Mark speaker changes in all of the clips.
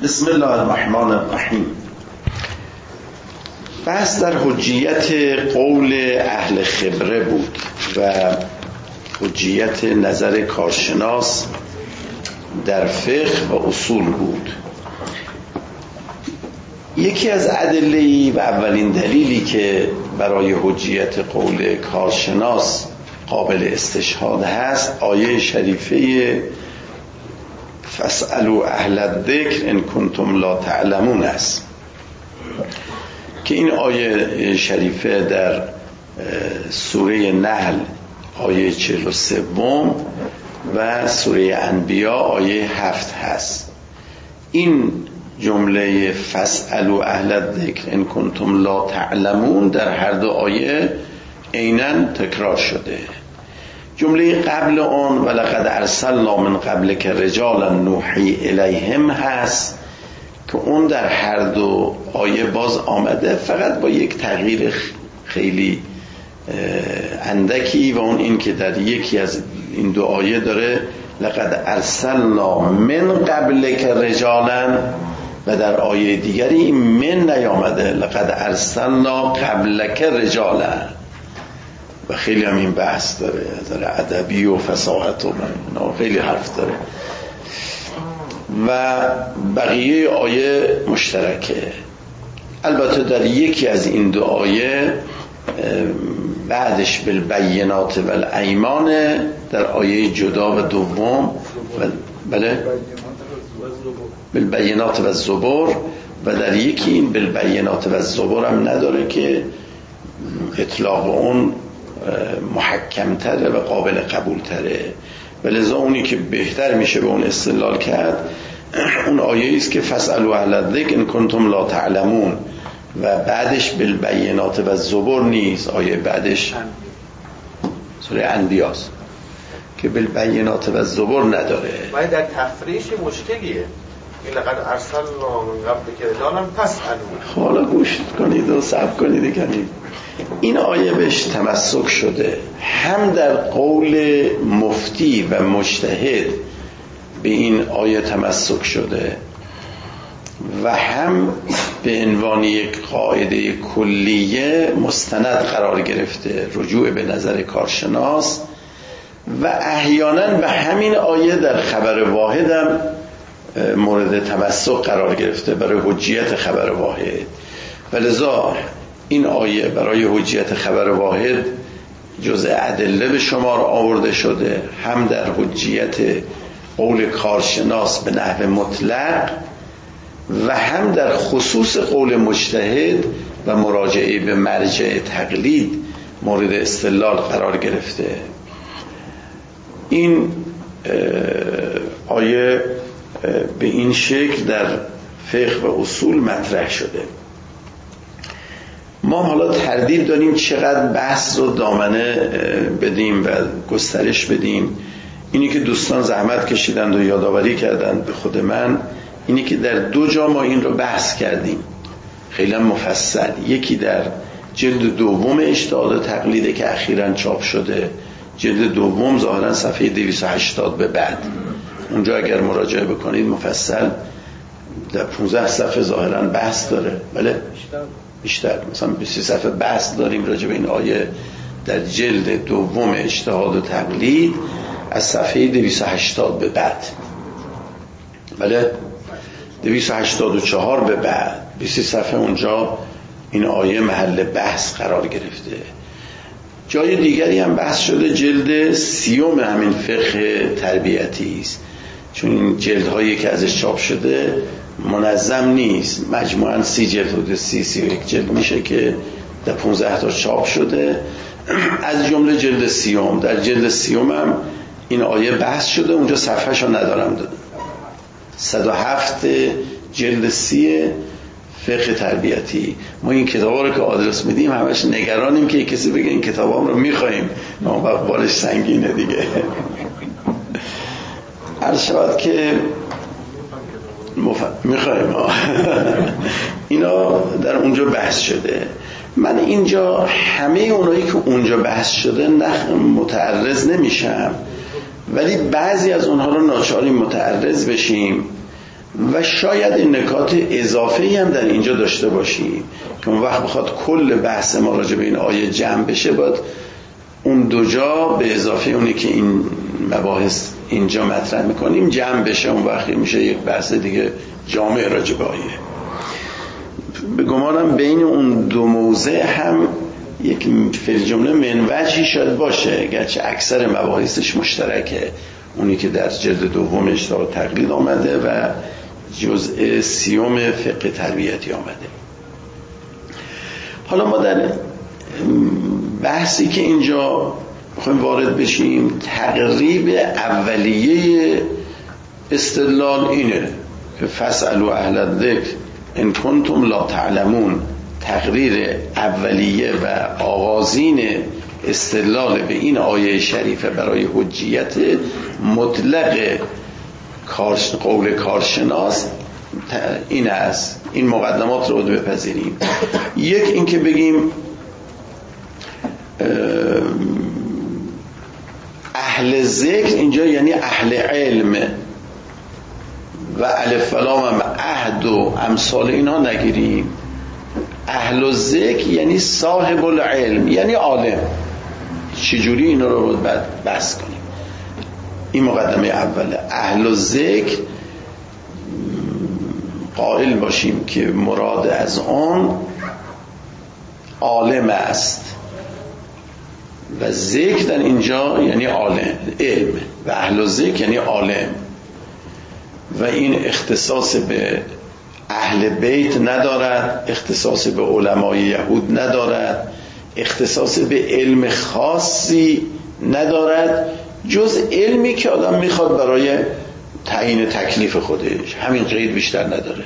Speaker 1: بسم الله الرحمن الرحیم. بحث در حجیت قول اهل خبره بود و حجیت نظر کارشناس در فقه و اصول بود. یکی از ادله‌ای و اولین دلیلی که برای حجیت قول کارشناس قابل استشهاد هست آیه شریفه فاسألوا اهل الذکر ان کنتم لا تعلمون است که این آیه شریفه در سوره نحل آیه 43 و سوره انبیاء آیه 7 هست. این جمله فاسألوا اهل الذکر ان کنتم لا تعلمون در هر دو آیه عیناً تکرار شده. جمله قبل آن ولقد ارسلنا من قبلک رجالا نوحی الیهم هست که اون در هر دو آیه باز آمده، فقط با یک تغییر خیلی اندکی و اون این که در یکی از این دو آیه داره لقد ارسلنا من قبلک رجالا و در آیه دیگری این من نیامده لقد ارسلنا قبلک رجالا و خیلی هم این بحث داره ادبی و فصاحت و خیلی حرف داره و بقیه آیه مشترکه. البته در یکی از این دو آیه بعدش بالبینات و الایمان در آیه جدا و دوم بله بالبینات و الزبور و در یکی این بالبینات و الزبور هم نداره که اطلاق اون محکم تره و قابل قبول تره و لذا اونی که بهتر میشه به اون استدلال کرد اون آیه است که فاسألوا اهل الذکر ان کنتم لا تعلمون و بعدش بالبینات و الزبور نیست، آیه بعدش سوره انبیاء که بالبینات و الزبور نداره.
Speaker 2: ولی در تفریش مشکلیه این لقد ارسلنا من قبلک رجالا فاسألوا.
Speaker 1: حالا گوش کنید و صبر کنید کنید. این آیه بهش تمسک شده، هم در قول مفتی و مجتهد به این آیه تمسک شده و هم به عنوان یک قاعده کلیه مستند قرار گرفته رجوع به نظر کارشناس و احیانا به همین آیه در خبر واحد هم مورد تمسک قرار گرفته برای حجیت خبر واحد و لذا این آیه برای حجیت خبر واحد جزء ادله به شمار آورده شده، هم در حجیت قول کارشناس به نحو مطلق و هم در خصوص قول مجتهد و مراجعه به مرجع تقلید مورد استدلال قرار گرفته. این آیه به این شکل در فقه و اصول مطرح شده. ما حالا تردید داریم چقدر بحث رو دامنه بدیم و گسترش بدیم. اینی که دوستان زحمت کشیدند و یادآوری کردند به خود من اینی که در دو جا ما این رو بحث کردیم خیلی مفصل. یکی در جلد دوم اجتهاد و تقلیده که اخیراً چاپ شده، جلد دوم ظاهراً صفحه 280 به بعد، اونجا اگر مراجعه بکنید مفصل در 15 صفحه ظاهراً بحث داره. بله بیشتر مثلا 20 صفحه بحث داریم راجع به این آیه در جلد دوم اجتهاد و تقلید از صفحه 280 به بعد، بله 284 به بعد 20 صفحه اونجا این آیه محل بحث قرار گرفته. جای دیگری هم بحث شده جلد 30 همین فقه تربیتی است، چون این جلدهایی که ازش چاپ شده منظم نیست، مجموعاً 30 جلد و 31 جلد میشه که در 15 تا چاپ شده، از جمله جلد 30. در جلد 30 هم این آیه بحث شده، اونجا صفحه‌شو ندارم دادم. 107 جلد 30 فقه تربیتی. ما این کتابا رو که آدرس میدیم همش نگرانیم که کسی بگه این کتابا رو میخوایم، ما بالش سنگینه دیگه. عرض شود که میخوایم اینا در اونجا بحث شده. من اینجا همه اونایی که اونجا بحث شده متعرض نمیشم، ولی بعضی از اونها رو ناچاریم متعرض بشیم و شاید این نکات اضافه‌ای هم در اینجا داشته باشیم که اون وقت بخواد کل بحث ما راجع به این آیه جمع بشه، باید اون دو جا به اضافه اونی که این مباحث اینجا مطرح میکنیم جمع بشه، اون وقت میشه یک بحث دیگه جامع راجع به آیه. به گمانم بین اون دو موضع هم یک فعل جمله منوجی شاید باشه، گرچه اکثر مباحثش مشترکه، اونی که در جلد دومش تا تقلید آمده و جزء 30 فقه تربیتی آمده. حالا ما در بحثی که اینجا میخوایم وارد بشیم، تقریب اولیه استدلال اینه که فاسألوا اهل الذکر ان کنتم لا تعلمون. تقریر اولیه و آغازین استدلال به این آیه شریفه برای حجیت مطلق قول کارشناس این است. این مقدمات رو بپذیریم. یک این که بگیم اهل ذکر اینجا یعنی اهل علم و الف و لام هم عهد و امثال اینها نگیریم. اهل ذکر یعنی صاحب العلم، یعنی عالم. چجوری اینا رو بعد بحث کنیم؟ این مقدمه اوله. اهل ذکر قائل باشیم که مراد از آن عالم است و ذکر در اینجا یعنی عالم، علم، و اهل ذکر یعنی عالم. و این اختصاص به اهل بیت ندارد، اختصاص به علمای یهود ندارد، اختصاص به علم خاصی ندارد جز علمی که آدم میخواد برای تعیین تکلیف خودش. همین قید بیشتر نداره.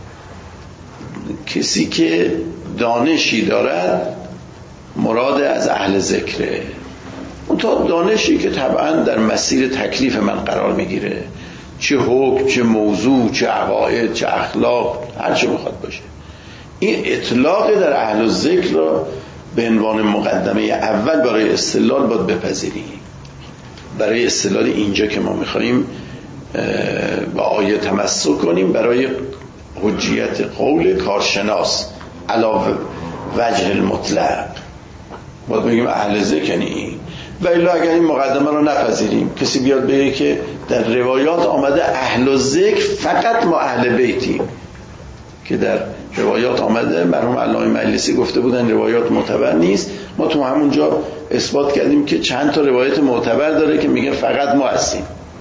Speaker 1: کسی که دانشی دارد مراد از اهل ذکره. اون تا دانشی که طبعا در مسیر تکلیف من قرار میگیره، چه حکم، چه موضوع، چه عقاید، چه اخلاق، هر چه بخواد باشه. این اطلاق در اهل ذکر را به عنوان مقدمه اول برای استدلال باید بپذیریم. برای استدلال اینجا که ما میخواییم با آیه تمسک کنیم برای حجیت قول کارشناس علاوه وجه المطلق، باید بگیم اهل ذکر یعنی این. و الا اگر این مقدمه رو نپذیریم، کسی بیاد بگه که در روایات آمده اهل ذکر فقط ما اهل بیتیم، که در روایات آمده، مرحوم علامه مجلسی گفته بودن روایات معتبر نیست، ما تو همونجا اثبات کردیم که چند تا روایت معتبر داره که میگه فقط ما هستیم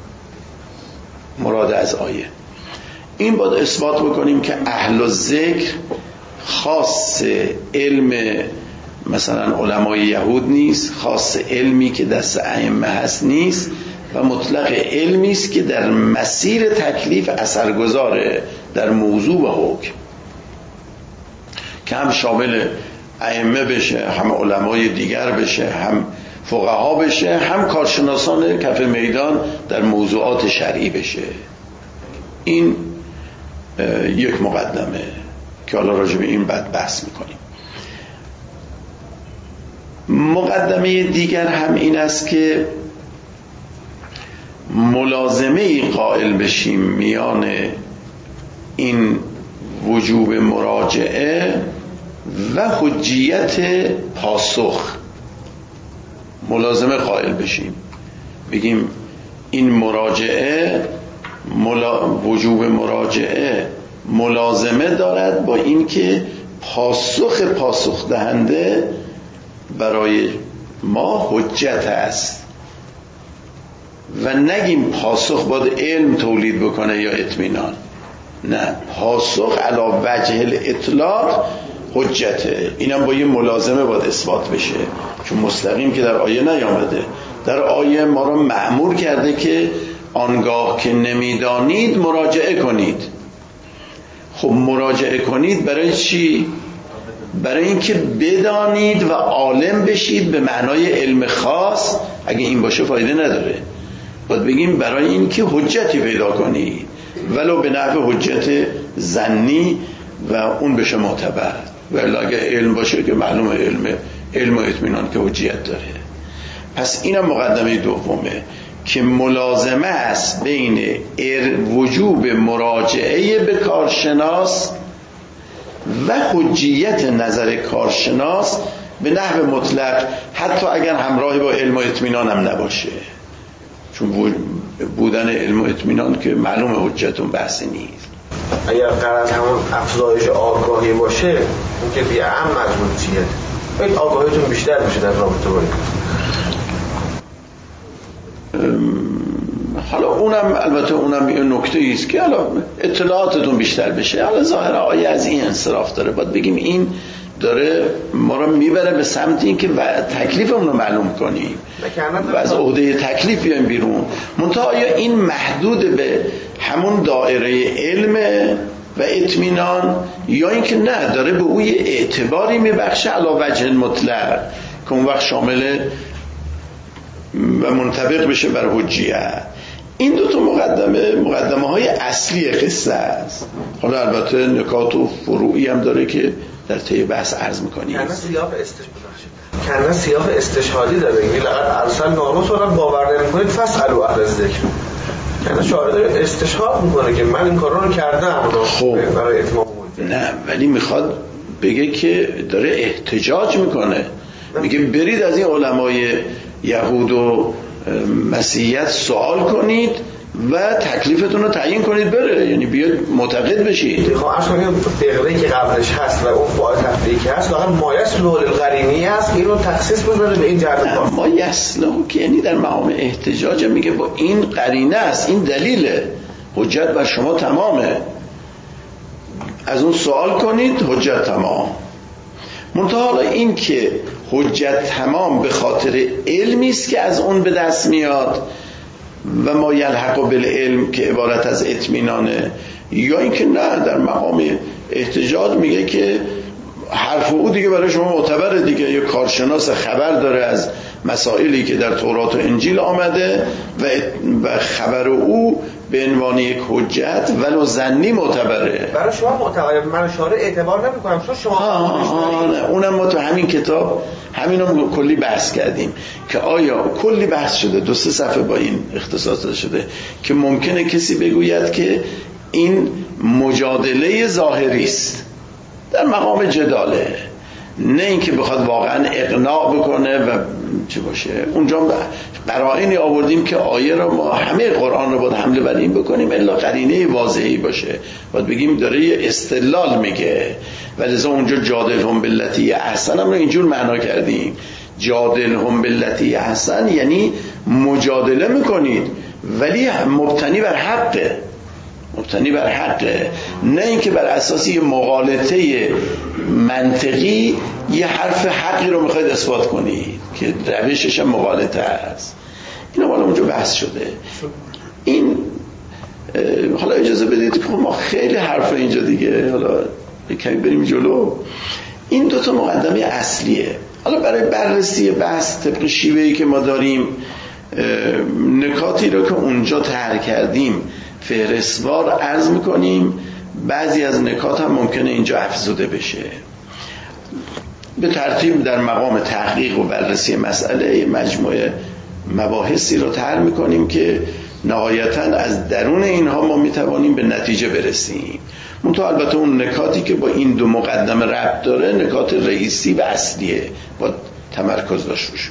Speaker 1: مراد از آیه. این باید اثبات بکنیم که اهل ذکر خاص علم مثلا علمای یهود نیست، خاص علمی که دست ائمه هست نیست، و مطلق علمی است که در مسیر تکلیف اثرگذاره در موضوع و حکم، که هم شامل ائمه بشه، هم علمای دیگر بشه، هم فقها بشه، هم کارشناسان کف میدان در موضوعات شرعی بشه. این یک مقدمه که حالا راجع به این بعد بحث میکنیم. مقدمه دیگر هم این است که ملازمه قائل بشیم میان این وجوب مراجعه و حجیت پاسخ. ملازمه قائل بشیم، بگیم این مراجعه وجوب مراجعه ملازمه دارد با این که پاسخ دهنده برای ما حجت است، و نگیم پاسخ باید علم تولید بکنه یا اطمینان. نه، پاسخ علی وجه الاطلاق حجته. اینم با یه ملازمه باید اثبات بشه، چون مستقیم که در آیه نیامده. در آیه ما رو مأمور کرده که آنگاه که نمیدانید مراجعه کنید. خب مراجعه کنید برای چی؟ برای اینکه بدانید و عالم بشید به معنای علم خاص. اگه این باشه فایده نداره. باید بگیم برای اینکه حجتی پیدا کنید، ولو به نحو حجت ظنی و اون بشه معتبر. ولی اگه علم باشه که معلومه علم و اطمینان که حجیت داره. پس اینم مقدمه دومه. که ملازمه است بین وجوب مراجعه به کارشناس و حجیت نظر کارشناس به نحو مطلق، حتی اگر همراه با علم و اطمینان هم نباشه، چون بودن علم و اطمینان که معلوم حجتون بحثی نیست.
Speaker 2: اگر غرض همون افزایش آگاهی باشه، اون که بی اهم مضمون چیه؟ باید آگاهیتون بیشتر بشه در رابطه با این.
Speaker 1: حالا اونم البته اونم یه نکته ایست که حالا اطلاعاتتون بیشتر بشه. حالا ظاهر آیه از این انصراف داره، باید بگیم این داره ما رو میبره به سمت این که تکلیفمون رو معلوم کنیم و از عهده تکلیف بیایم بیرون. منتها آیا این محدود به همون دایره علم و اطمینان، یا اینکه نه داره به او یه اعتباری میبخشه علی وجه مطلق که اون وقت شامل و منطبق بشه بر حجیت؟ این دو تا مقدمه های اصلی قصه است. حالا البته نکات و فروعی هم داره که در طی بحث عرض میکنیم.
Speaker 2: کنه سیاق استشهادی داره، میگه لقد ارسلنا رسلا باور نمیکنید فاسالوا اهل الذکر. کنه شاعر داره استشهاد میکنه که من این کارا رو کردم.
Speaker 1: خب
Speaker 2: برای اتمام
Speaker 1: نه، ولی میخواد بگه که داره احتجاج میکنه، میگه برید از این علمای یهود و مسیحیت سوال کنید و تکلیفتون رو تعیین کنید بره، یعنی بیاد معتقد بشید.
Speaker 2: خب اصلا این فقره که قبلش هست و اون فاعل تفریقی که هست واقعا مایسلو القرینی هست، اینو تخصیص بذاره به این جهت.
Speaker 1: مایسلو که یعنی در مقام احتجاج میگه با این قرینه است، این دلیله، حجت بر شما تمامه، از اون سوال کنید حجت تمام. منتها حالا این که حجت تمام به خاطر علمی است که از اون به دست میاد و ما یلحق بالعلم که عبارت از اطمینانه، یا اینکه نه در مقام احتجاج میگه که حرف او دیگه برای شما معتبره دیگه، یه کارشناس خبر داره از مسائلی که در تورات و انجیل آمده و خبر او به عنوان یک حجت ولو ظنی معتبره.
Speaker 2: برای شما معتبره، من شارع اعتبار نمی‌کنم، چون شما
Speaker 1: نه اونم ما تو همین کتاب همینو کلی بحث کردیم که آیا کلی بحث شده، 2-3 صفحه با این اختصاص شده که ممکنه کسی بگوید که این مجادله ظاهری است، در مقام جداله، نه اینکه بخواد واقعا اقناع بکنه و چه باشه. اونجا قرائنی آوردیم که آیه را ما همه قرآن رو باید حمله بر این بکنیم الا قرینه واضحی باشه، باید بگیم داره یه استدلال میگه، ولذا اونجا جادلهم باللتی احسن هم رو اینجور معنا کردیم. جادلهم باللتی احسن یعنی مجادله میکنید ولی مبتنی بر حقه، مبتنی بر حقه، نه اینکه بر اساس یه مغالطه منطقی یه حرف حقی رو میخواید اثبات کنید که روشش هم مغالطه است. اینا بالا اونجا بحث شده. این حالا اجازه بدید که ما خیلی حرف اینجا دیگه، حالا کمی بریم جلو. این 2 تا مقدمه اصلیه. حالا برای بررسی بحث طبق شیوهی که ما داریم نکاتی رو که اونجا طرح کردیم فهرستوار عرض میکنیم، بعضی از نکات هم ممکنه اینجا افزوده بشه. به ترتیب در مقام تحقیق و بررسی مسئله مجموعه مباحثی رو طرح میکنیم که نهایتاً از درون اینها ما میتوانیم به نتیجه برسیم. منتها البته اون نکاتی که با این 2 مقدمه ربط داره نکات رئیسی و اصلیه، با تمرکز داشت روش.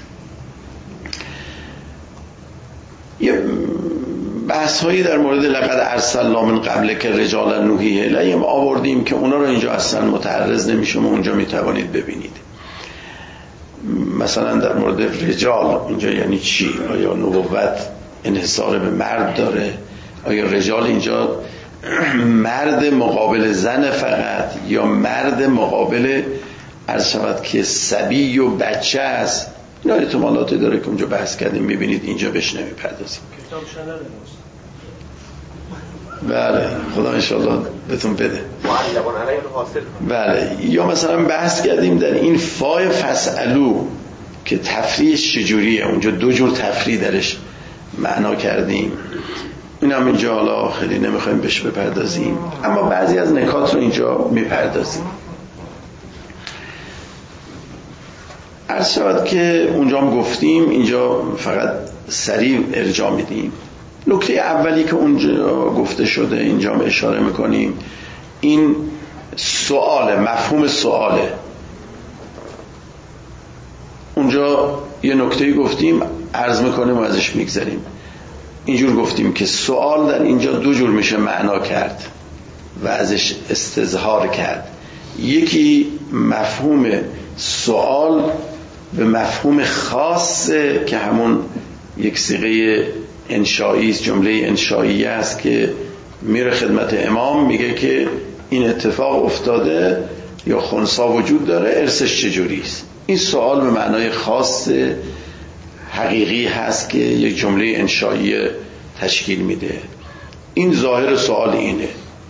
Speaker 1: یه بحث هایی در مورد لقد ارسلنا من قبل که رجالا نوحی الیهم آوردیم که اونا رو اینجا اصلا متعرض نمیشم و اونجا میتوانید ببینید. مثلا در مورد رجال اینجا یعنی چی؟ آیا نبوت انحصار به مرد داره؟ آیا رجال اینجا مرد مقابل زن فقط، یا مرد مقابل عرض شود که صبی و بچه است؟ اینا احتمالاتی داره که اونجا بحث کردیم، میبینید اینجا بهش نمیپردازیم. بله خدا انشالله بهتون بده. بله یا مثلا بحث کردیم در این فای فسألو که تفریحش چجوریه، اونجا 2 جور تفریح درش معنا کردیم، این هم اینجا حالا خیلی نمیخوایم بهش بپردازیم، اما بعضی از نکات رو اینجا میپردازیم. عرض شود که اونجا هم گفتیم، اینجا فقط سریع ارجاع میدیم. نکته اولی که اونجا گفته شده اینجا هم اشاره میکنیم، این سؤال، مفهوم سؤاله. اونجا یه نکته گفتیم، عرض میکنیم و ازش میگذاریم. اینجور گفتیم که سؤال در اینجا دو جور میشه معنا کرد و ازش استظهار کرد. یکی مفهوم سؤال به مفهوم خاص که همون یک صیغه انشایی است، جمله انشایی است که میره خدمت امام میگه که این اتفاق افتاده یا خنثی وجود داره، ارثش چجوری است. این سوال به معنای خاص حقیقی هست که یک جمله انشایی تشکیل میده. این ظاهر سوال اینه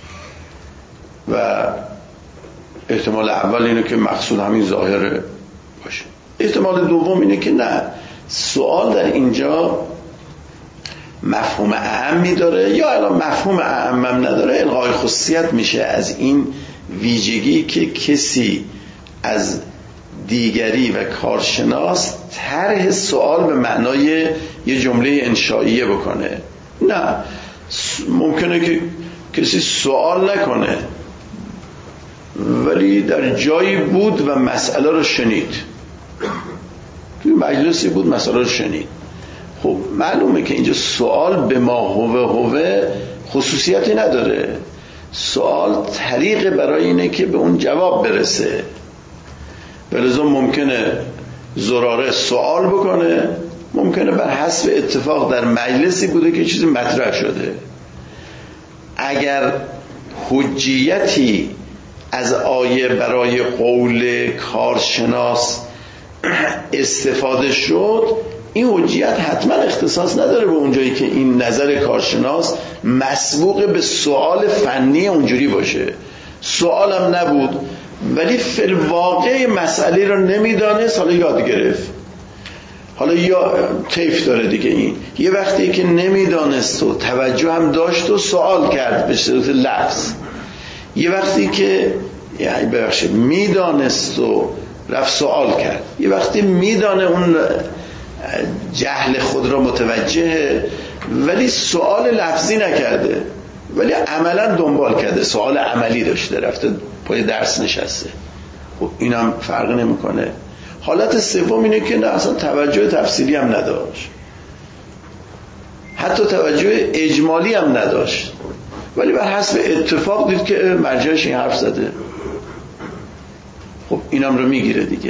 Speaker 1: و احتمال اول اینه که مقصود همین ظاهر باشه. احتمال دوم اینه که نه، سوال در اینجا مفهوم اعمی داره یا الان مفهوم اعمم نداره، الغای خصوصیت میشه از این ویژگی که کسی از دیگری و کارشناس طرح سوال به معنای یه جمله انشائیه بکنه. نه، ممکنه که کسی سوال نکنه ولی در جایی بود و مسئله رو شنید، توی مجلسی بود مسئله رو شنید. خب معلومه که اینجا سوال به ما هوه خصوصیتی نداره. سوال طریق برای اینه که به اون جواب برسه. ولذا ممکنه زراره سوال بکنه، ممکنه بر حسب اتفاق در مجلسی بوده که چیزی مطرح شده. اگر حجیتی از آیه برای قول کارشناس استفاده شد، این حجیت حتما اختصاص نداره به اونجایی که این نظر کارشناس مسبوق به سوال فنی اونجوری باشه. سوالم نبود ولی فی الواقع مسئله رو نمیدانست، حالا یاد گرفت، حالا یا طیف داره دیگه. این یه وقتی که نمیدانست و توجه هم داشت و سوال کرد به صورت لفظ، یه وقتی که یعنی ببخشید میدانست و رفت سوال کرد، یه وقتی میدانه اون جهل خود را متوجه ولی سوال لفظی نکرده، ولی عملا دنبال کرده، سوال عملی داشته، رفته پای درس نشسته. خب اینم فرق نمیکنه. حالت سوم اینه که نه، اصلا توجه تفصیلی هم نداشت، حتی توجه اجمالی هم نداشت، ولی بر حسب اتفاق دید که مرجعش این حرف زده. خب اینم رو میگیره دیگه.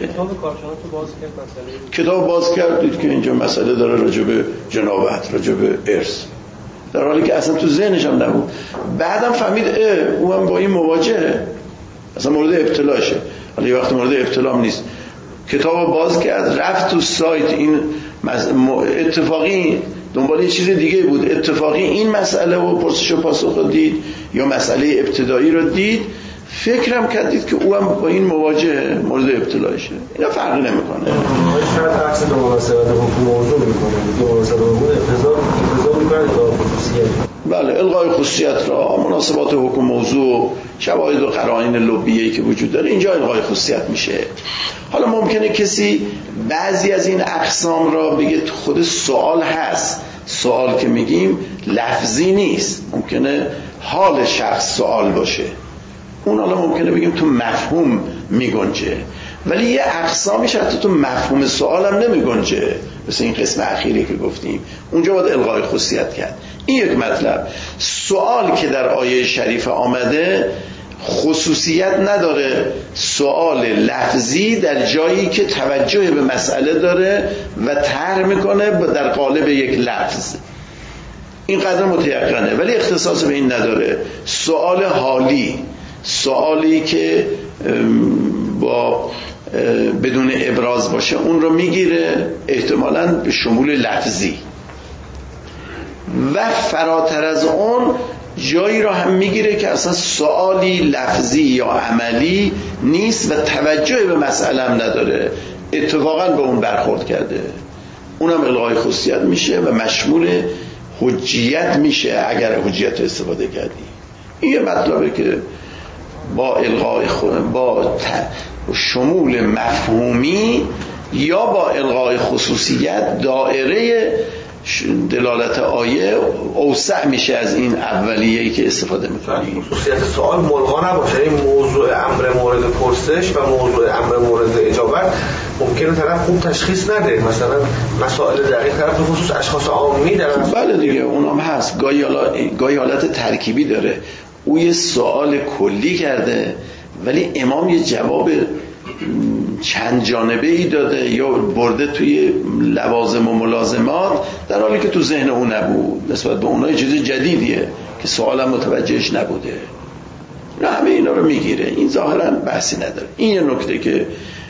Speaker 1: کتاب باز کرد دید که اینجا مسئله داره راجع به جنابت، راجع به ارث، در حالی که اصلا تو ذهنش هم نبود. بعدم فهمید او هم با این مواجهه، اصلا مورد ابتلاشه. حالا یه وقت مورد ابتلام نیست. کتاب باز کرد، رفت تو سایت، این اتفاقی دنبال یه چیز دیگه بود، اتفاقی این مسئله و پرسش و پاسخ رو دید یا مسئله ابتدایی رو دید، فکرم کردید که او هم با این مواجه مورد ابتلاشه. اینا فرقی نمیکنه.
Speaker 2: شاید عکس دو مناسبت حکم موضوع میکنه، دو مناسبت حکم اقتضا میکنه الغای خصوصیت.
Speaker 1: بله، الغای خصوصیت را، مناسبات حکم موضوع، شواهد و قرائن لبیه‌ای که وجود داره، اینجا الغای خصوصیت میشه. حالا ممکنه کسی بعضی از این اقسام را بگه خود سوال هست، سوال که میگیم لفظی نیست، ممکنه حال شخص سوال باشه، اون حالا ممکنه بگیم تو مفهوم میگنجه، ولی یه اقسامیش حتی تو مفهوم سوال هم نمیگنجه، مثل این قسم اخیری که گفتیم، اونجا باید الغای خصوصیت کرد. این یک مطلب. سوال که در آیه شریف آمده خصوصیت نداره، سوال لفظی در جایی که توجه به مسئله داره و طرح میکنه در قالب یک لفظ، این قدر متیقنه، ولی اختصاص به این نداره. سوال حالی، سوالی که با بدون ابراز باشه، اون رو میگیره احتمالاً به شمول لفظی، و فراتر از اون جایی رو هم میگیره که اصلا سوالی لفظی یا عملی نیست و توجه به مسئله هم نداره، اتفاقاً به اون برخورد کرده، اونم الغای خصوصیت میشه و مشمول حجیت میشه اگر حجیت رو استفاده کردی. این یه مطلبه که با الغای با شمول مفهومی یا با الغای خصوصیت دائره دلالت آیه اوسع میشه از این اولیه‌ای که استفاده می‌کنی.
Speaker 2: خصوصیت سوال ملغا نباشه، این موضوع امر مورد پرسش و موضوع امر مورد اجابت ممکنه طرف خوب تشخیص نده، مثلا مسائل دقیق طرف به خصوص اشخاص عامی در
Speaker 1: بله دیگه اونم هست، گاهی حالت ترکیبی داره، او یه سوال کلی کرده ولی امام یه جواب چند جانبه ای داده یا برده توی لوازم و ملازمات در حالی که تو ذهن اون نبود، نسبت به اونها چیز جدیدیه که سوالم متوجهش نبوده. نه همه اینا رو میگیره، این ظاهرا بحثی نداره. این یه نکته که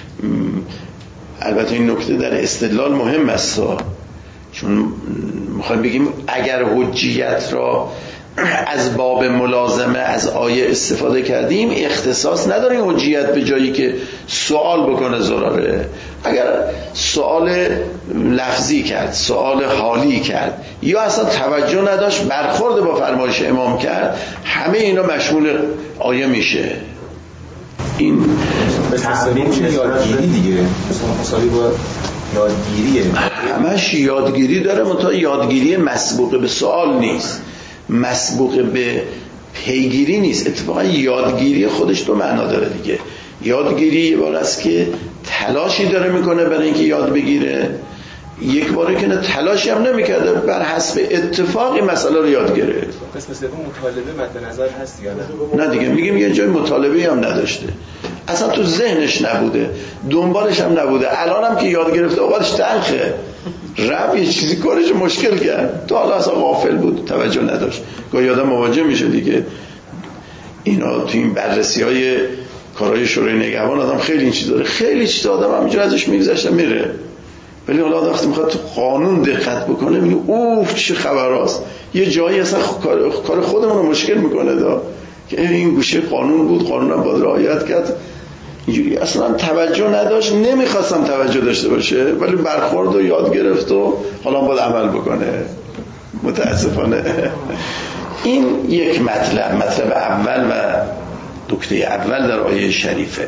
Speaker 1: البته این نکته در استدلال مهم است، چون میخوایم بگیم اگر حجیت را از باب ملازمه از آیه استفاده کردیم اختصاص نداره این حجیت به جایی که سوال بکنه ضراره. اگر سوال لفظی کرد، سوال حالی کرد یا اصلا توجه نداشت برخورد با فرمایش امام کرد، همه اینا مشمول آیه میشه. این
Speaker 3: تعبیر یادگیری دیگه، مساوی با یادگیریه،
Speaker 1: همش یادگیری داره، منتها یادگیری مسبوق به سوال نیست، مسبوق به پیگیری نیست. اتفاقا یادگیری خودش دو معنا داره دیگه. یادگیری یه بار است که تلاشی داره میکنه برای اینکه یاد بگیره، یک باره که نه تلاشی هم نمیکرده، بر حسب اتفاقی مسئله رو یاد گرفت.
Speaker 3: قسم سوم مطالبه مد نظر هست یا نه؟
Speaker 1: نه دیگه، میگیم یه جای مطالبه هم نداشته، اصلا تو ذهنش نبوده، دنبالش هم نبوده، الان هم که یاد گرفته اوقاتش تلخه، رب یه چیزی کارش مشکل کرد، تو حالا اصلا غافل بود، توجه نداشت. گاهی آدم مواجه میشه دیگه، اینا تو این بررسی های کارهای شورای نگهبان آدم خیلی این چیز داره، خیلی چیز آدم همینجور ازش میگذشته میره، ولی حالا آدم وقتی میخواد تو قانون دقت بکنه میگه اوف چه خبراست، یه جایی اصلا کار خودمون رو مشکل میکنه که این گوشه قانون بود، قانون هم باید رعایت کرد، اینجوری اصلا توجه نداشت، نمیخواستم توجه داشته باشه ولی برخورد و یاد گرفت و حالا باید عمل بکنه. متاسفانه این یک مطلب اول و نکته اول در آیه شریفه.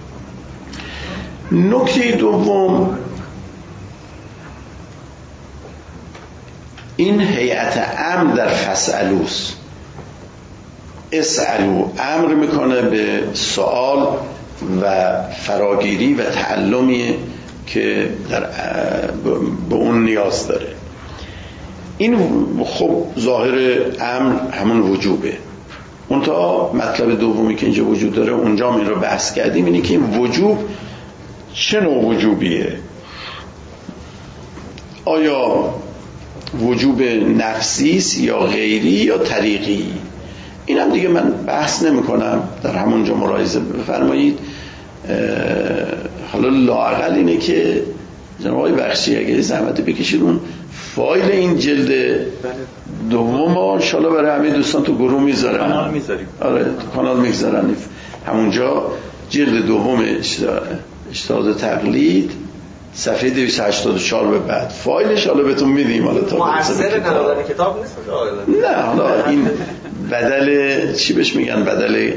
Speaker 1: نکته دوم، این هیئت امر در فسألوس، اسألو امر میکنه به سوال و فراگیری و تعلمی که به اون نیاز داره. این خب ظاهر امر همون وجوبه. اونتا مطلب دومی که اینجا وجود داره، اونجا این رو بحث کردیم، اینه که این وجوب چه نوع وجوبیه؟ آیا وجوب نفسیست یا غیری یا طریقی؟ این هم دیگه من بحث نمی کنم، در همونجا ملاحظه بفرمایید. حالا لااقل اینه که جناب آقای بخشی اگه زحمت بکشید اون فایل این جلد دوم رو انشالله برای همه دوستان تو گروه میذارن،
Speaker 3: کانال میذاریم.
Speaker 1: آره تو کانال میذارن، همونجا جلد دوم اجتهاد تقلید صفحه 284 به بعد فایلش حالا بهتون میدیم. حالا تا
Speaker 2: مؤثر ندادن کتاب نیست؟
Speaker 1: نه حالا این بدل چی بهش میگن، بدل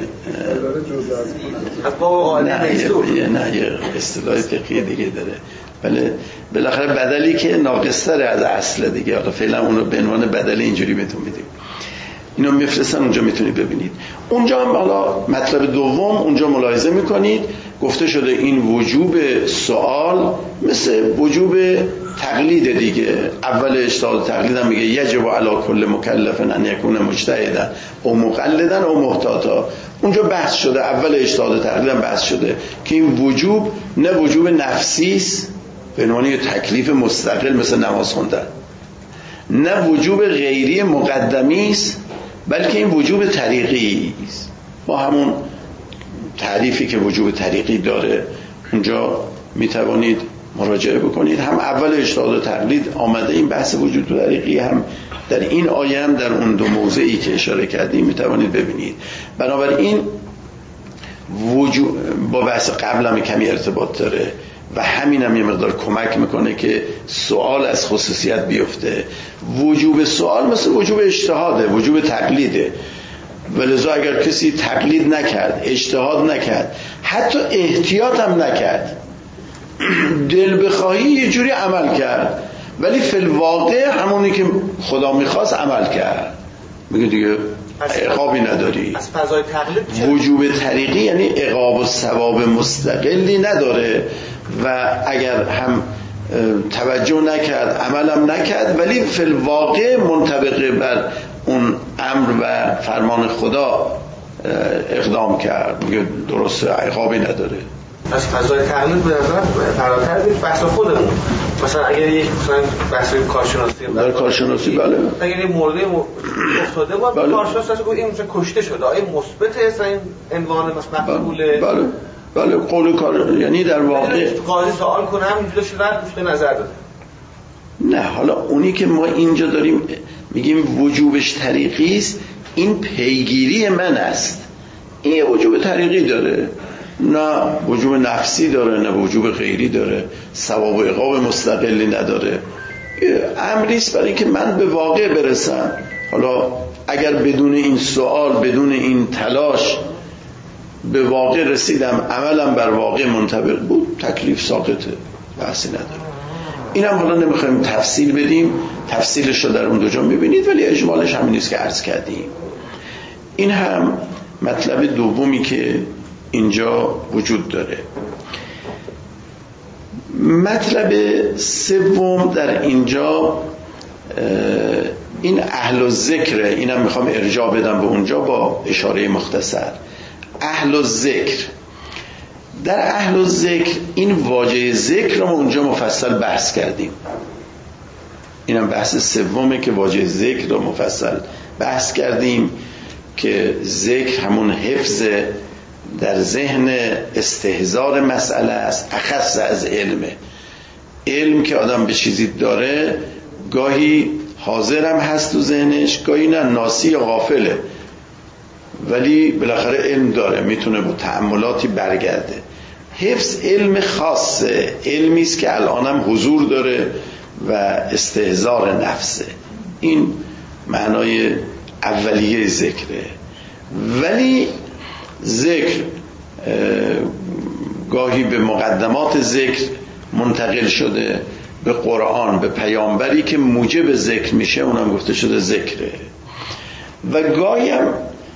Speaker 1: نه یه اصطلاح فقهی دیگه داره، بله بالاخره بدلی که ناقص‌تر از اصل دیگه. حالا فعلا اون رو به عنوان بدل اینجوری بهتون میدیم، اینو میفرستن اونجا میتونید ببینید. اونجا هم حالا مطلب دوم اونجا ملاحظه میکنید گفته شده این وجوب سوال مثل وجوب تقلید دیگه. اول اجتهاد تقلید هم میگه یجب علی کل مکلف ان یکون مجتهدا او مقلدا او محتاطا. اونجا بحث شده، اول اجتهاد تقلید هم بحث شده که این وجوب نه وجوب نفسی است به عنوان یه تکلیف مستقل مثل نماز خوندن، نه وجوب غیری مقدمی است، بلکه این وجوب طریقی است. با همون تعریفی که وجوب طریقی داره اونجا میتوانید مراجعه بکنید. هم اول اجتهاد و تقلید آمده این بحث وجود طریقی، هم در این آیه هم در اون دو موضعی که اشاره کردیم میتوانید ببینید. بنابراین وجوب با بحث قبل هم کمی ارتباط داره و همین هم یه مقدار کمک میکنه که سوال از خصوصیت بیفته. وجوب سوال مثل وجوب اجتهاده، وجوب تقلیده، ولذا اگر کسی تقلید نکرد، اجتهاد نکرد، حتی احتیاط هم نکرد، دل بخواهی یه جوری عمل کرد، ولی فی الواقع همونی که خدا میخواست عمل کرد. میگه دیگه عقابی نداری.
Speaker 2: از فضای تقلید
Speaker 1: وجوب طریقی یعنی عقاب و ثواب مستقلی نداره و اگر هم توجه نکرد عملم نکرد ولی فی الواقع منطبق بر اون امر و فرمان خدا اقدام کرد، میگه درسته، عقابی نداره.
Speaker 2: از فضای تقلید به نظر فراتر بیت بحث خودمون. مثلا اگر یک مثلا بحث کارشناسی
Speaker 1: در کارشناسی بله،
Speaker 2: اگر این مورد افتاده بود
Speaker 1: بله.
Speaker 2: کارشناس گفت این مثلا کشته شده، آیا مثبت مثلا این عنوان مثلا مقبوله؟
Speaker 1: بله قول کار، یعنی در واقع
Speaker 2: قاضی سوال کنه همینجوری شده نظر بده.
Speaker 1: نه حالا اونی که ما اینجا داریم میگیم وجوبش طریقی است، این پیگیری من است. این یه وجوب طریقی داره، نه وجوب نفسی داره، نه وجوب غیری داره، ثواب و عقاب مستقلی نداره. امری است برای اینکه من به واقع برسم. حالا اگر بدون این سوال، بدون این تلاش به واقع رسیدم، عملم بر واقع منطبق بود، تکلیف ساقطه، بحثی نداره. این هم حالا نمیخوایم تفصیل بدیم، تفصیلش رو در اون دو جا میبینید، ولی اجمالش همین است که عرض کردیم. این هم مطلب دومی که اینجا وجود داره. مطلب سوم در اینجا این اهل الذکر، اینم میخوام ارجاع بدم به اونجا با اشاره مختصر. اهل الذکر، در اهل الذکر این واژه ذکر رو ما اونجا مفصل بحث کردیم. اینم بحث سومه که واژه ذکر رو مفصل بحث کردیم که ذکر همون حفظ در ذهن استحضار مسئله است، اخص از علم که آدم به چیزی داره گاهی حاضرم هست تو ذهنش، گاهی نه، ناسی یا غافله، ولی بالاخره علم داره، میتونه با تأملاتی برگرده. حفظ علم خاصه، علمی است که الانم حضور داره و استحضار نفسه. این معنای اولیه ذکره. ولی ذکر گاهی به مقدمات ذکر منتقل شده، به قرآن، به پیامبری که موجب ذکر میشه، اونم گفته شده ذکره. و گاهی هم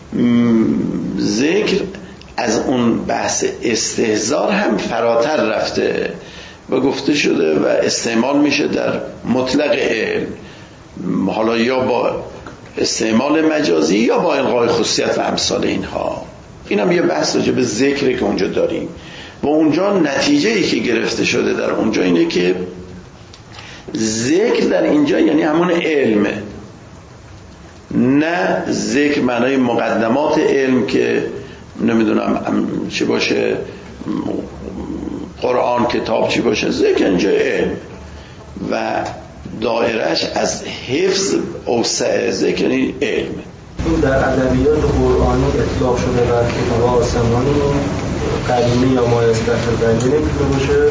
Speaker 1: ذکر از اون بحث استحضار هم فراتر رفته و گفته شده و استعمال میشه در مطلق علم، حالا یا با استعمال مجازی یا با الغای خصوصیت و امثال اینها. این هم یه بحث راجع به ذکره که اونجا داریم و اونجا نتیجه‌ای که گرفته شده در اونجا اینه که ذکر در اینجا یعنی همون علمه، نه ذکر معنای مقدمات علم که نمیدونم چی باشه، قرآن، کتاب چی باشه. ذکر اینجا علم و دایرش از حفظ اوسع، ذکر یعنی علم.
Speaker 4: این در ادبیات قرآنی اطلاق شده بر کتاب آسمانی قدیمی یا مایستخر بنجی نمیتونه باشه.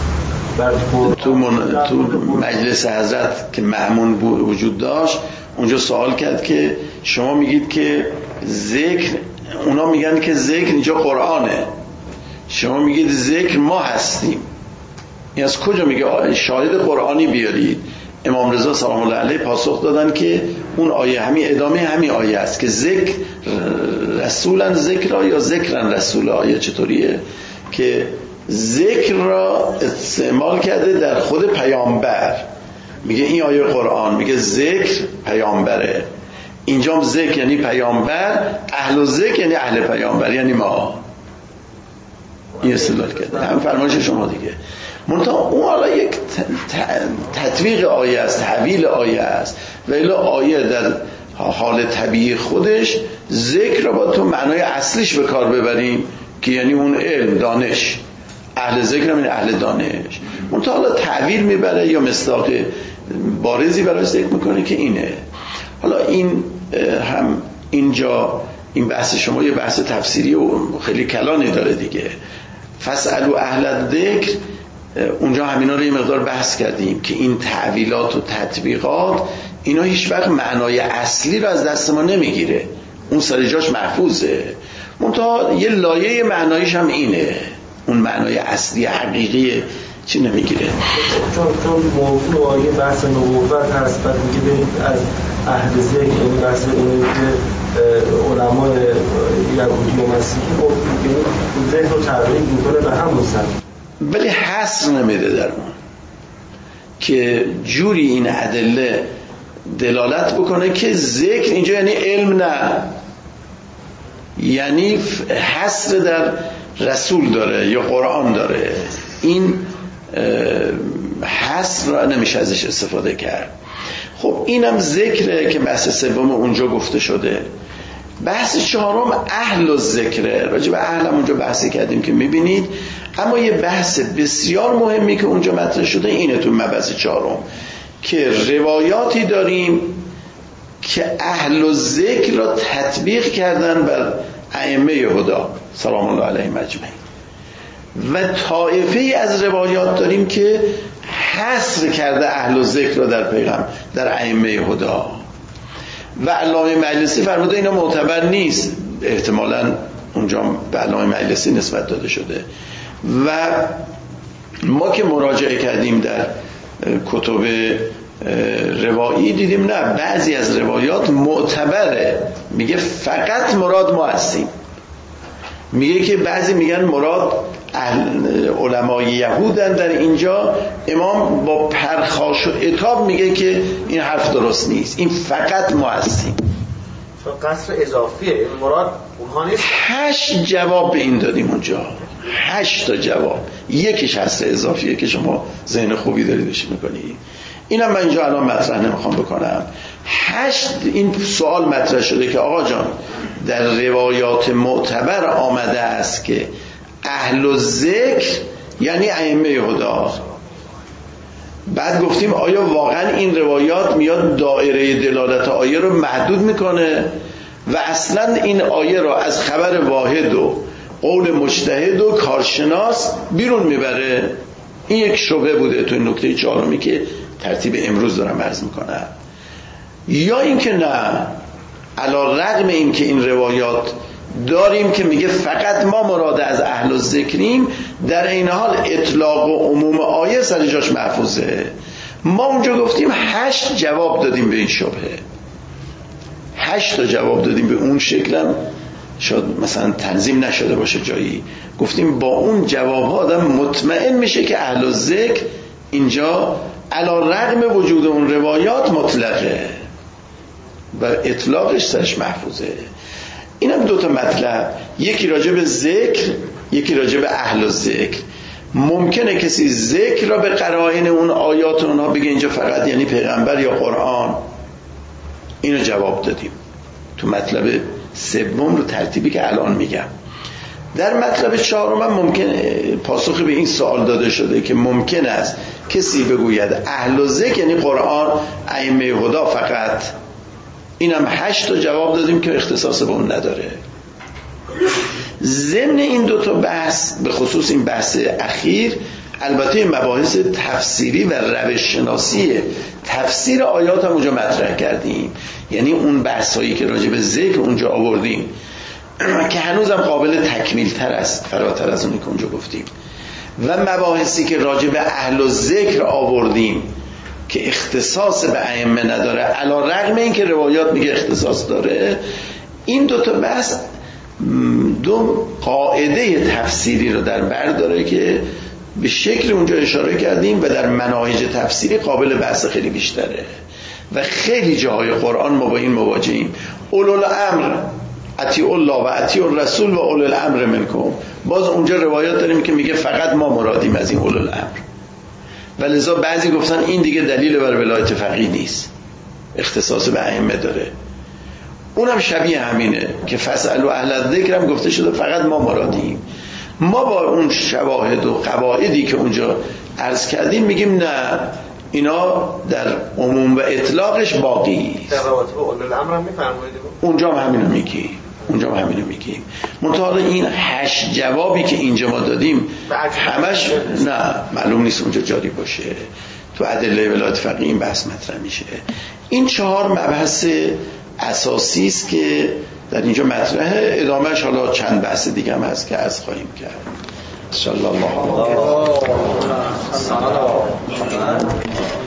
Speaker 1: تو مجلس حضرت که مأمون وجود داشت، اونجا سوال کرد که شما میگید که ذکر، اونا میگن که ذکر اینجا قرآنه، شما میگید ذکر ما هستیم، این از کجا میگه؟ شاهد قرآنی بیارید. امام رضا سلام الله علیه پاسخ دادن که اون آیه همین ادامه همین آیه است که ذکر رسولن ذکر یا ذکرن رسول. آیه چطوریه که ذکر را استعمال کرده در خود پیامبر، میگه این آیه قرآن میگه ذکر پیامبره، اینجا هم ذکر یعنی پیامبر، اهل ذکر یعنی اهل پیامبر یعنی ما. این استدلال کرده، هم فرمایش شما دیگه. منتها اون حالا یک تطبیق آیه است، تحویل آیه است، ولی آیه در حال طبیعی خودش ذکر را با تو معنای اصلیش به کار ببریم که یعنی اون علم، دانش. اهل ذکر هم یعنی اهل دانش. منتها حالا تعویل میبره یا مصداق بارزی برای ذکر میکنه که اینه. حالا این هم اینجا این بحث شما یه بحث تفسیری و خیلی کلانی داره دیگه. فاسألوا اهل الذکر، اونجا همینا رو یه مقدار بحث کردیم که این تعویلات و تطبیقات اینا هیچ وقت معنای اصلی رو از دست ما نمیگیره، اون سر جاش محفوظه. منتها یه لایه معنایش هم اینه اون معنای اصلی حقیقی چی نمیگیره.
Speaker 4: چون موضوع آیه بحث نبوت هست، بعد میگه برید از اهل ذکر، یعنی بحث اینه که علمای یهودی و مسیحی ذهن رو تغییر میکنه به همون سمت،
Speaker 1: ولی حصر نمیده در اون که جوری این ادله دلالت بکنه که ذکر اینجا یعنی علم، نه، یعنی حصر در رسول داره یا قرآن داره. این حصر را نمیشه ازش استفاده کرد. خب اینم ذکره که بحث سوم اونجا گفته شده. بحث چهارم اهل الذکره. راجع به اهل هم اونجا بحثی کردیم که میبینید، اما یه بحث بسیار مهمی که اونجا مطرح شده اینه تو مبحث چهارم، که روایاتی داریم که اهل الذکر را تطبیق کردن بر ائمه هدی سلام الله علیهم اجمعین، و طایفه از روایات داریم که حصر کرده اهل الذکر را در پیغمبر، در ائمه هدی. و علامه مجلسی فرموده اینا معتبر نیست، احتمالاً اونجا به علامه مجلسی نسبت داده شده. و ما که مراجعه کردیم در کتب روایی دیدیم نه، بعضی از روایات معتبره، میگه فقط مراد ما هستیم. میگه که بعضی میگن مراد علمای یهودن در اینجا. امام با پرخاش و عتاب میگه که این حرف درست نیست، این فقط ما هستیم.
Speaker 2: قصر اضافیه، این مراد اونها نیست.
Speaker 1: 8 جواب به این دادیم اونجا، 8 تا جواب، یکیش هست اضافیه که شما ذهن خوبی داریدش میکنی. اینم من اینجا الان مطرح نمیخوام بکنم. 8 این سوال مطرح شده که آقا جان در روایات معتبر آمده است که اهل الذکر یعنی ائمه هدی. بعد گفتیم آیا واقعا این روایات میاد دایره دلالت آیه رو محدود میکنه و اصلا این آیه رو از خبر واحد و قول مجتهد و کارشناس بیرون میبره؟ این یک شبهه بوده تو نکته چهارمی که ترتیب امروز دارم عرض میکنم. یا اینکه نه، علی رغم این که این روایات داریم که میگه فقط ما مراد از اهل الذکریم، در این حال اطلاق و عموم آیه سر جاش محفوظه. ما اونجا گفتیم 8 جواب دادیم به این شبهه، 8 تا جواب دادیم به اون شکلم، شاید مثلا تنظیم نشده باشه جایی. گفتیم با اون جوابها آدم مطمئن میشه که اهل الذکر اینجا علی رغم وجود اون روایات مطلقه و اطلاقش سرش محفوظه. اینم 2 تا مطلب، یکی راجع به ذکر، یکی راجع به اهل الذکر. ممکنه کسی ذکر را به قرائن اون آیات اونها بگه اینجا فقط یعنی پیغمبر یا قرآن. اینو جواب دادیم تو مطلب سوم رو ترتیبی که الان میگم. در مطلب چهارم هم ممکن پاسخ به این سوال داده شده که ممکن است کسی بگوید اهل الذکر یعنی قرآن، ائمه هدی فقط. اینم 8 تا جواب دادیم که اختصاص به اون نداره. ضمن این 2 تا بحث، به خصوص این بحث اخیر، البته مباحث تفسیری و روش شناسی تفسیر آیات هم اونجا مطرح کردیم. یعنی اون بحثایی که راجع به ذکر اونجا آوردیم که هنوزم قابل تکمیل تر است، فراتر از اونی که اونجا گفتیم. و مباحثی که راجع به اهل الذکر آوردیم که اختصاص به ائمه نداره، علی رغم این که روایات میگه اختصاص داره. این 2 تا بحث 2 قاعده تفسیری رو در بر داره که به شکل اونجا اشاره کردیم و در مناهج تفسیری قابل بحث خیلی بیشتره و خیلی جاهای قرآن ما با این مواجهیم. اولوالامر، اطیعوا الله و اطیعوا الرسول و اولوالامر منکم. باز اونجا روایات داریم که میگه فقط ما مرادیم از این اولوالامر، و لذا بعضی گفتن این دیگه دلیل بر ولایت فقیه نیست، اختصاص به ائمه داره. اونم شبیه همینه که فاسألوا اهل الذکر هم گفته شده فقط ما مرادیم. ما با اون شواهد و قواعدی که اونجا عرض کردیم میگیم نه، اینا در عموم و اطلاقش باقی.
Speaker 2: در رابطه با اولو الامر هم میفرمایید؟
Speaker 1: اونجا هم همینو میگیم. منتها این 8 جوابی که اینجا ما دادیم همش نه معلوم نیست اونجا جاری باشه. تو ادله ولایت فقیه این بحث مطرح میشه. این 4 مبحث اساسی است که در اینجا مطرحه. ادامهش حالا چند بحث دیگه هم هست که عرض خواهیم کرد. صلی الله علیه و